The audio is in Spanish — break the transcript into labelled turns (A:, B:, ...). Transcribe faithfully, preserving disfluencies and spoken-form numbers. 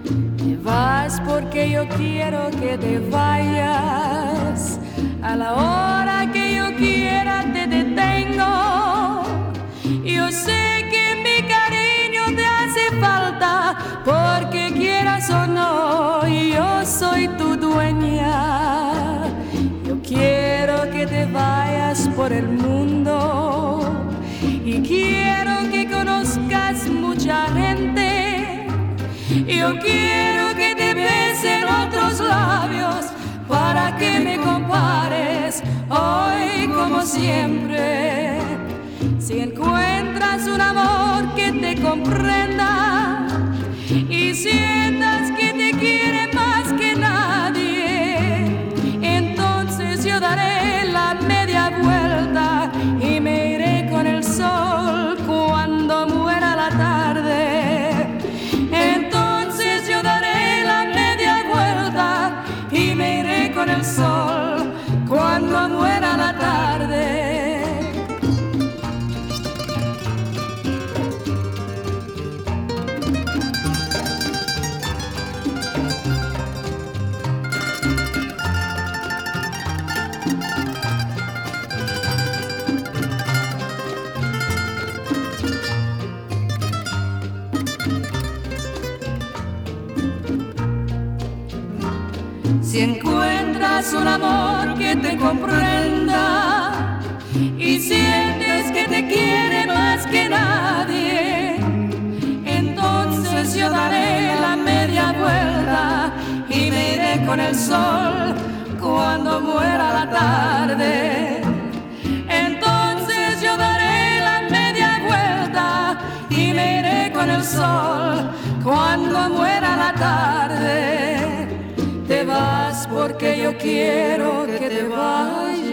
A: Te vas porque yo quiero que te vayas. A la hora que yo quiera te detengo. Yo sé que mi cariño te hace falta, porque quieras o no, yo soy tu dueña. Yo quiero que te vayas por el mundo y quiero que conozcas mucha gente. Yo quiero que te besen otros labios para que me compares hoy como siempre. Si encuentras un amor que te comprenda y sientas que te quiere más que nadie, entonces yo daré la media vuelta y me iré con el sol cuando muera la tarde. Entonces yo daré la media vuelta y me iré con el sol cuando muera la tarde. Si encuentras un amor que te comprenda y sientes que te quiere más que nadie, entonces yo daré la media vuelta y me iré con el sol cuando muera la tarde. Entonces yo daré la media vuelta y me iré con el sol cuando muera la tarde. Te vas porque yo quiero que te vayas.